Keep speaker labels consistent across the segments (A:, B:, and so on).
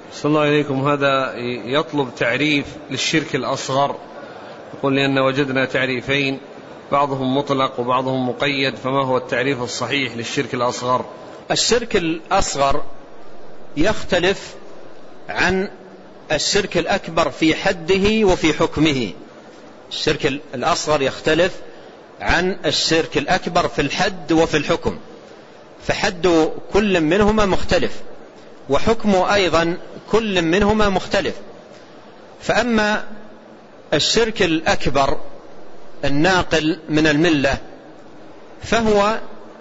A: صلى الله عليكم. هذا يطلب تعريف للشرك الأصغر، يقول لأن وجدنا تعريفين، بعضهم مطلق وبعضهم مقيد، فما هو التعريف الصحيح للشرك الأصغر؟
B: الشرك الأصغر يختلف عن الشرك الأكبر في حده وفي حكمه. الشرك الأصغر يختلف عن الشرك الأكبر في الحد وفي الحكم، فحد كل منهما مختلف، وحكمه أيضا كل منهما مختلف. فأما الشرك الأكبر الناقل من الملة فهو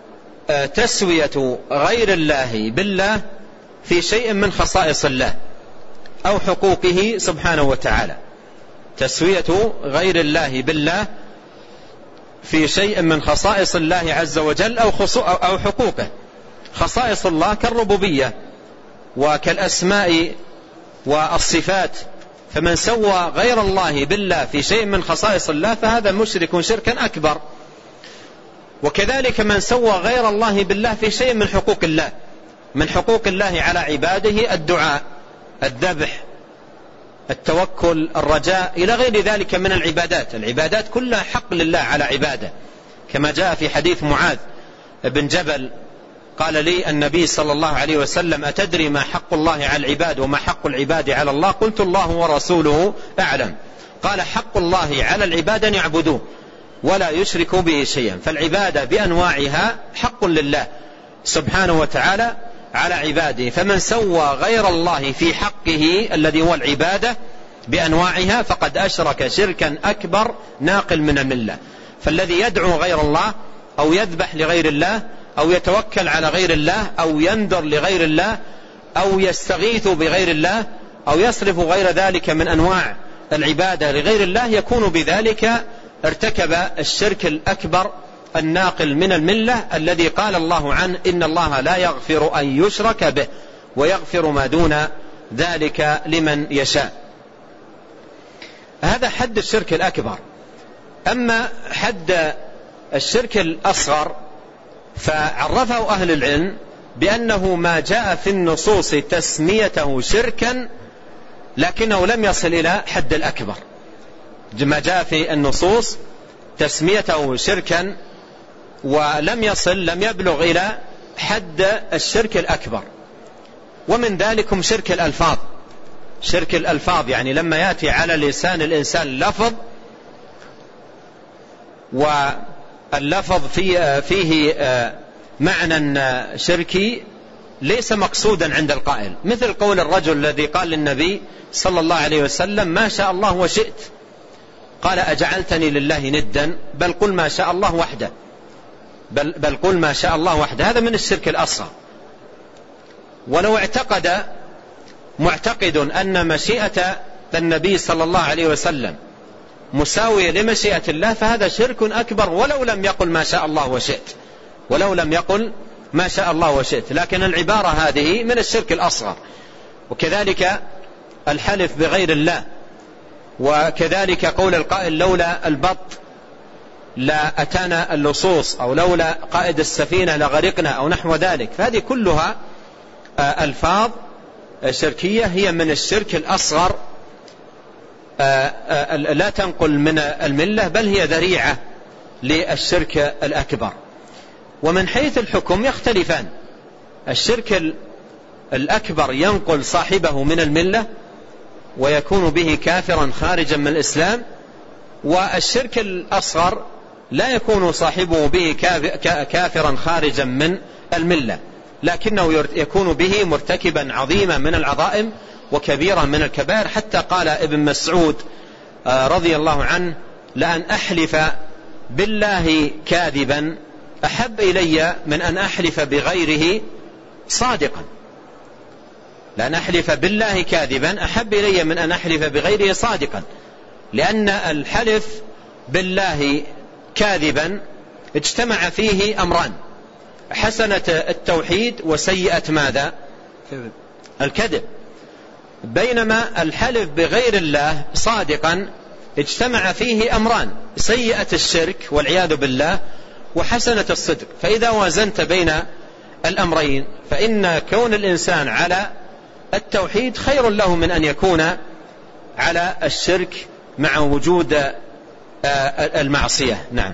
B: تسوية غير الله بالله في شيء من خصائص الله أو حقوقه سبحانه وتعالى، تسوية غير الله بالله في شيء من خصائص الله عز وجل أو حقوقه. خصائص الله كالربوبية وكالأسماء والصفات، فمن سوى غير الله بالله في شيء من خصائص الله فهذا مشرك شركا أكبر. وكذلك من سوى غير الله بالله في شيء من حقوق الله، من حقوق الله على عباده الدعاء، الذبح، التوكل، الرجاء، إلى غير ذلك من العبادات كلها حق لله على عباده، كما جاء في حديث معاذ بن جبل قال لي النبي صلى الله عليه وسلم: أتدري ما حق الله على العباد وما حق العباد على الله؟ قلت: الله ورسوله أعلم. قال: حق الله على العباد أن يعبدوه ولا يشركوا به شيئا. فالعبادة بأنواعها حق لله سبحانه وتعالى على عباده، فمن سوى غير الله في حقه الذي هو العبادة بأنواعها فقد أشرك شركا أكبر ناقل من الملة. فالذي يدعو غير الله أو يذبح لغير الله أو يتوكل على غير الله أو ينذر لغير الله أو يستغيث بغير الله أو يصرف غير ذلك من أنواع العبادة لغير الله يكون بذلك ارتكب الشرك الأكبر الناقل من الملة، الذي قال الله عنه: إن الله لا يغفر أن يشرك به ويغفر ما دون ذلك لمن يشاء. هذا حد الشرك الأكبر. أما حد الشرك الأصغر فعرفه أهل العلم بأنه ما جاء في النصوص تسميته شركا لكنه لم يصل إلى حد الأكبر، ما جاء في النصوص تسميته شركا ولم يبلغ إلى حد الشرك الأكبر. ومن ذلكم شرك الألفاظ. شرك الألفاظ يعني لما يأتي على لسان الإنسان لفظ واللفظ فيه معنى شركي ليس مقصودا عند القائل، مثل قول الرجل الذي قال للنبي صلى الله عليه وسلم: ما شاء الله وشئت. قال: أجعلتني لله ندا؟ بل قل ما شاء الله وحده، بل قل ما شاء الله وحده. هذا من الشرك الأصغر. ولو اعتقد معتقد أن مشيئة النبي صلى الله عليه وسلم مساوية لمشيئة الله فهذا شرك أكبر ولو لم يقل ما شاء الله وشئت، ولو لم يقل ما شاء الله وشئت. لكن العبارة هذه من الشرك الأصغر. وكذلك الحلف بغير الله، وكذلك قول القائل: لولا البط لا أتانا اللصوص، أو لولا قائد السفينة لغرقنا، أو نحو ذلك. فهذه كلها ألفاظ شركية هي من الشرك الأصغر، لا تنقل من الملة بل هي ذريعة للشرك الأكبر. ومن حيث الحكم يختلفان. الشرك الأكبر ينقل صاحبه من الملة ويكون به كافرا خارجا من الإسلام، والشرك الأصغر لا يكون صاحبه به كافرا خارجا من الملة، لكنه يكون به مرتكبا عظيما من العظائم وكبيرا من الكبائر. حتى قال ابن مسعود رضي الله عنه: لأن أحلف بالله كاذبا أحب إلي من أن أحلف بغيره صادقا. لأن أحلف بالله كاذبا أحب إلي من أن أحلف بغيره صادقا، لأن الحلف بالله كاذبا اجتمع فيه أمران: حسنة التوحيد وسيئة ماذا؟ الكذب. بينما الحلف بغير الله صادقا اجتمع فيه أمران: سيئة الشرك والعياذ بالله وحسنة الصدق. فإذا وازنت بين الأمرين فإن كون الإنسان على التوحيد خير له من أن يكون على الشرك مع وجود المعصية. نعم.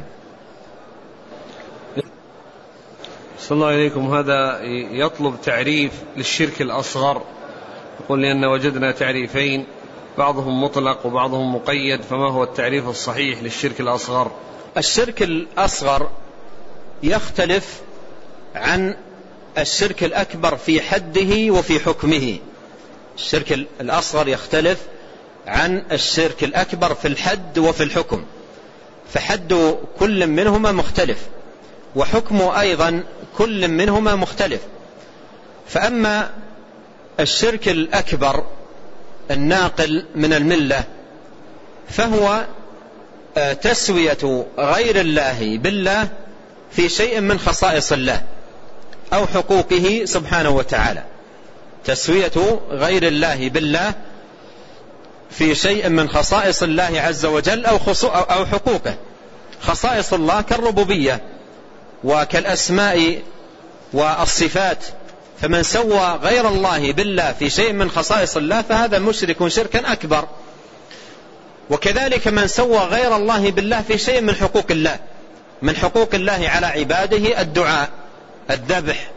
A: صلى الله عليكم. هذا يطلب تعريف للشرك الأصغر، يقول لأن وجدنا تعريفين بعضهم مطلق وبعضهم مقيد، فما هو التعريف الصحيح للشرك الأصغر؟
B: الشرك الأصغر يختلف عن الشرك الأكبر في حده وفي حكمه. الشرك الأصغر يختلف عن الشرك الأكبر في الحد وفي الحكم، فحد كل منهما مختلف، وحكمه أيضا كل منهما مختلف. فأما الشرك الأكبر الناقل من الملة فهو تسوية غير الله بالله في شيء من خصائص الله أو حقوقه سبحانه وتعالى. تسوية غير الله بالله في شيء من خصائص الله عز وجل أو حقوقه. خصائص الله كالربوبية وكالأسماء والصفات، فمن سوى غير الله بالله في شيء من خصائص الله فهذا مشرك شركا أكبر. وكذلك من سوى غير الله بالله في شيء من حقوق الله، من حقوق الله على عباده الدعاء، الذبح،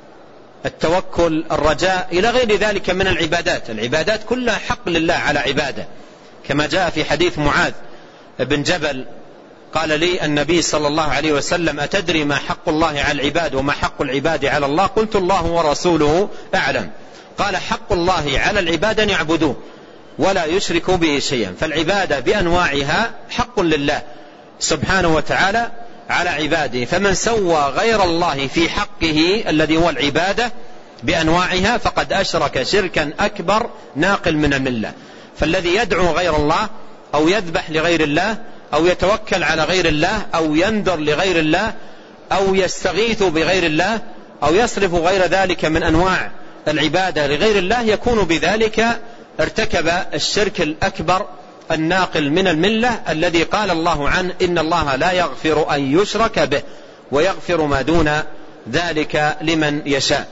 B: التوكل، الرجاء، إلى غير ذلك من العبادات. العبادات كلها حق لله على عباده، كما جاء في حديث معاذ بن جبل قال لي النبي صلى الله عليه وسلم: أتدري ما حق الله على العباد وما حق العباد على الله؟ قلت: الله ورسوله أعلم. قال: حق الله على العباد أن يعبدوه ولا يشركوا به شيئا. فالعبادة بأنواعها حق لله سبحانه وتعالى على عباده، فمن سوى غير الله في حقه الذي هو العبادة بأنواعها فقد أشرك شركا أكبر ناقل من الملة. فالذي يدعو غير الله أو يذبح لغير الله أو يتوكل على غير الله أو ينذر لغير الله أو يستغيث بغير الله أو يصرف غير ذلك من أنواع العبادة لغير الله يكون بذلك ارتكب الشرك الأكبر الناقل من الملة، الذي قال الله عنه: إن الله لا يغفر أن يشرك به ويغفر ما دون ذلك لمن يشاء.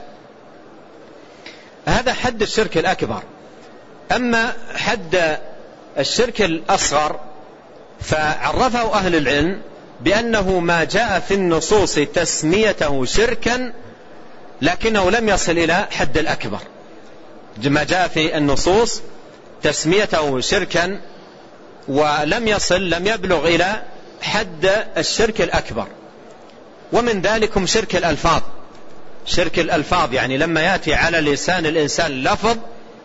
B: هذا حد الشرك الأكبر. أما حد الشرك الأصغر فعرفه أهل العلم بأنه ما جاء في النصوص تسميته شركا لكنه لم يصل إلى حد الأكبر. ما جاء في النصوص تسميته شركا ولم يبلغ إلى حد الشرك الأكبر. ومن ذلكم شرك الألفاظ. شرك الألفاظ يعني لما يأتي على لسان الإنسان لفظ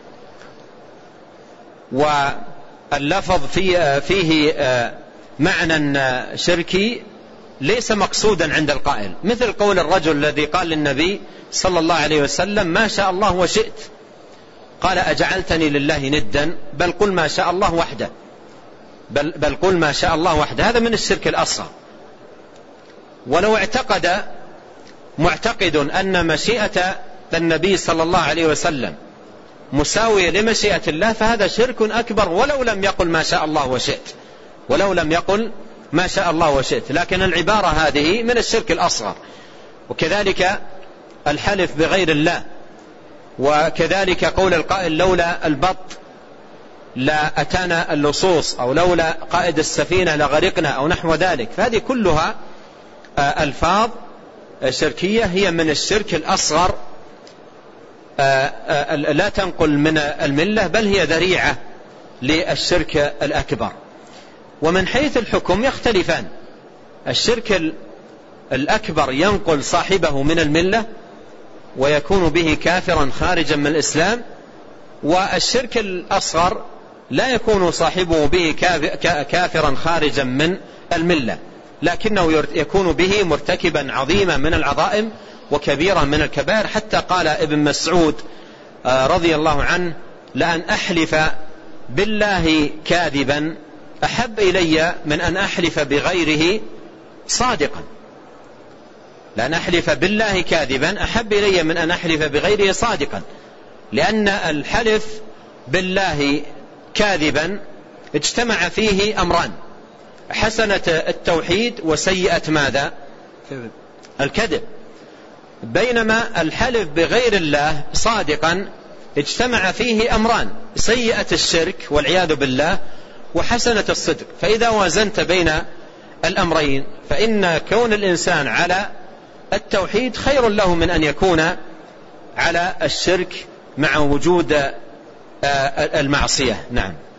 B: واللفظ فيه معنى شركي ليس مقصودا عند القائل، مثل قول الرجل الذي قال للنبي صلى الله عليه وسلم: ما شاء الله وشئت. قال: أجعلتني لله ندا؟ بل قل ما شاء الله وحده. بل قل ما شاء الله وحده. هذا من الشرك الأصغر. ولو اعتقد معتقد أن مشيئة النبي صلى الله عليه وسلم مساوية لمشيئة الله فهذا شرك أكبر ولو لم يقل ما شاء الله وشئت، ولو لم يقل ما شاء الله وشئت. لكن العبارة هذه من الشرك الأصغر. وكذلك الحلف بغير الله، وكذلك قول القائل: لولا البط لا أتانا اللصوص، أو لولا قائد السفينة لغرقنا، أو نحو ذلك. فهذه كلها ألفاظ شركية هي من الشرك الأصغر، لا تنقل من الملة بل هي ذريعة للشرك الأكبر. ومن حيث الحكم يختلفان. الشرك الأكبر ينقل صاحبه من الملة ويكون به كافرا خارجا من الإسلام، والشرك الأصغر لا يكون صاحبه به كافرا خارجا من الملة، لكنه يكون به مرتكبا عظيما من العظائم وكبيرا من الكبائر. حتى قال ابن مسعود رضي الله عنه: لأن أحلف بالله كاذبا أحب إلي من أن أحلف بغيره صادقا. لأن أحلف بالله كاذبا أحب إلي من أن أحلف بغيره صادقا، لأن الحلف بالله كاذبا اجتمع فيه أمران: حسنة التوحيد وسيئة ماذا؟ الكذب. بينما الحلف بغير الله صادقا اجتمع فيه أمران: سيئة الشرك والعياذ بالله وحسنة الصدق. فإذا وازنت بين الأمرين فإن كون الإنسان على التوحيد خير له من أن يكون على الشرك مع وجود المعصية. نعم.